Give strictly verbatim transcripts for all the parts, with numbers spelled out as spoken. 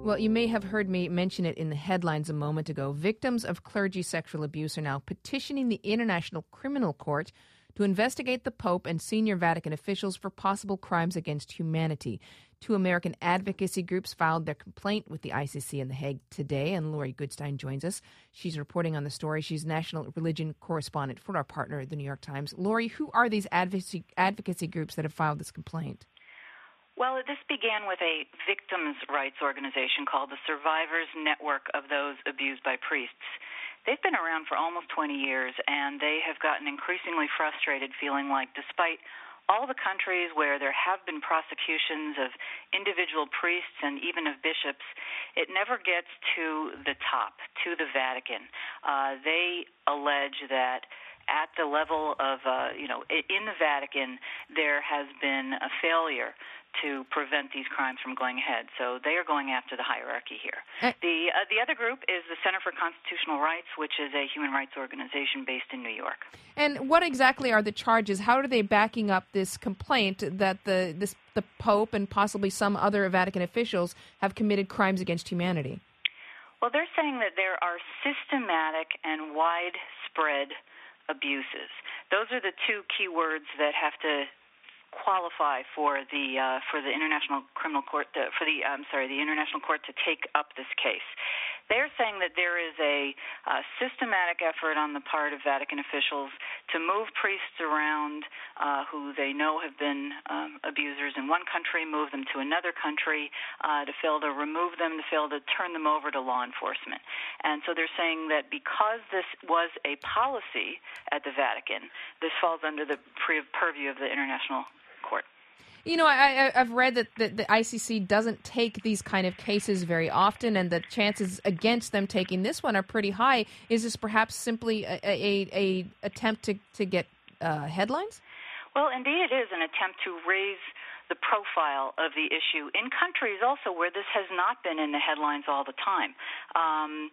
Well, you may have heard me mention it in the headlines a moment ago. Victims of clergy sexual abuse are now petitioning the International Criminal Court to investigate the Pope and senior Vatican officials for possible crimes against humanity. Two American advocacy groups filed their complaint with the I C C in The Hague today, and Lori Goodstein joins us. She's reporting on the story. She's national religion correspondent for our partner, the New York Times. Lori, who are these advocacy, advocacy groups that have filed this complaint? Well, this began with a victims' rights organization called the Survivors Network of Those Abused by Priests. They've been around for almost twenty years, and they have gotten increasingly frustrated, feeling like despite all the countries where there have been prosecutions of individual priests and even of bishops, it never gets to the top, to the Vatican. Uh, they allege that at the level of, uh, you know, in the Vatican, there has been a failure to prevent these crimes from going ahead. So they are going after the hierarchy here. Uh, the uh, the other group is the Center for Constitutional Rights, which is a human rights organization based in New York. And what exactly are the charges? How are they backing up this complaint that the this the Pope and possibly some other Vatican officials have committed crimes against humanity? Well, they're saying that there are systematic and widespread abuses. Those are the two key words that have to qualify for the uh, for the International Criminal Court to, for the I'm sorry the International Court to take up this case. They're saying that there is a uh, systematic effort on the part of Vatican officials to move priests around uh, who they know have been um, abusers in one country, move them to another country, uh, to fail to remove them, to fail to turn them over to law enforcement. And so they're saying that because this was a policy at the Vatican, this falls under the pre- purview of the International Court. You know, I, I've read that the, the I C C doesn't take these kind of cases very often, and the chances against them taking this one are pretty high. Is this perhaps simply a, a, a attempt to, to get uh, headlines? Well, indeed it is an attempt to raise the profile of the issue in countries also where this has not been in the headlines all the time. Um,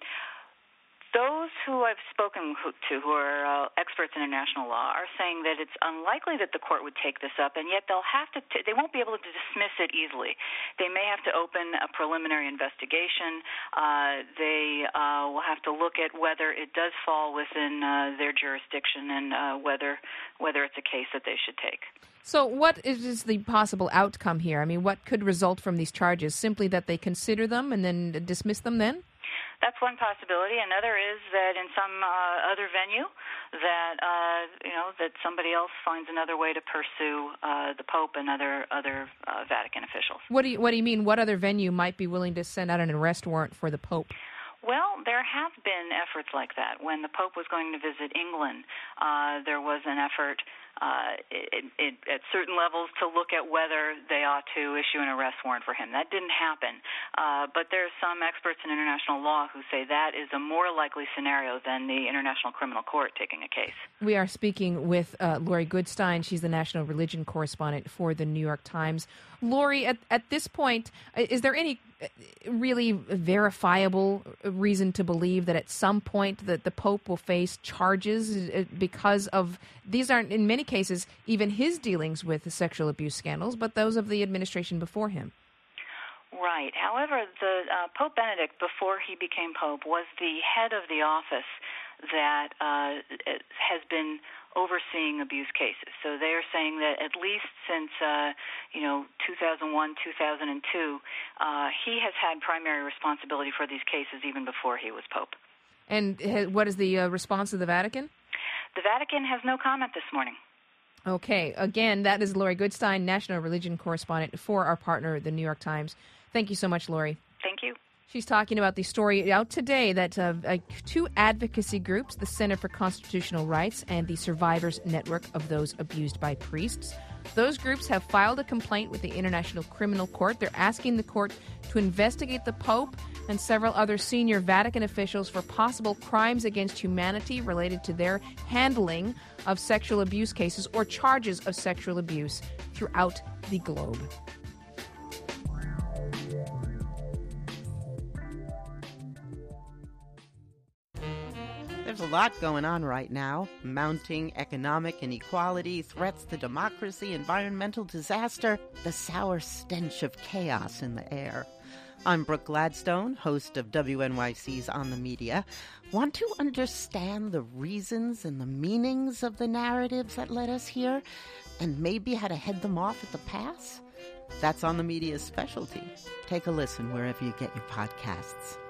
Those who I've spoken to, who are uh, experts in international law, are saying that it's unlikely that the court would take this up, and yet they'll have to. T- they won't be able to dismiss it easily. They may have to open a preliminary investigation. Uh, they uh, will have to look at whether it does fall within uh, their jurisdiction and uh, whether whether it's a case that they should take. So, what is the possible outcome here? I mean, what could result from these charges? Simply that they consider them and then dismiss them then? That's one possibility. Another is that in some uh, other venue, that uh, you know that somebody else finds another way to pursue uh, the Pope and other other uh, Vatican officials. What do you What do you mean? What other venue might be willing to send out an arrest warrant for the Pope? Well, there have been efforts like that. When the Pope was going to visit England, uh, there was an effort uh, it, it, at certain levels to look at whether they ought to issue an arrest warrant for him. That didn't happen. Uh, but there are some experts in international law who say that is a more likely scenario than the International Criminal Court taking a case. We are speaking with uh, Lori Goodstein. She's the national religion correspondent for the New York Times. Lori, at, at this point, is there any really verifiable reason to believe that at some point that the Pope will face charges because of, these aren't in many cases even his dealings with the sexual abuse scandals, but those of the administration before him? Right. However, the uh, Pope Benedict, before he became Pope, was the head of the office that uh, has been overseeing abuse cases. So they are saying that at least since, uh, you know, two thousand one, two thousand two, uh, he has had primary responsibility for these cases even before he was Pope. And what is the uh, response of the Vatican? The Vatican has no comment this morning. Okay. Again, that is Lori Goodstein, national religion correspondent for our partner, the New York Times. Thank you so much, Lori. Thank you. She's talking about the story out today that uh, uh, two advocacy groups, the Center for Constitutional Rights and the Survivors Network of Those Abused by Priests, those groups have filed a complaint with the International Criminal Court. They're asking the court to investigate the Pope and several other senior Vatican officials for possible crimes against humanity related to their handling of sexual abuse cases or charges of sexual abuse throughout the globe. There's a lot going on right now. Mounting economic inequality, threats to democracy, environmental disaster, the sour stench of chaos in the air. I'm Brooke Gladstone, host of W N Y C's On the Media. Want to understand the reasons and the meanings of the narratives that led us here, and maybe how to head them off at the pass? That's On the Media's specialty. Take a listen wherever you get your podcasts.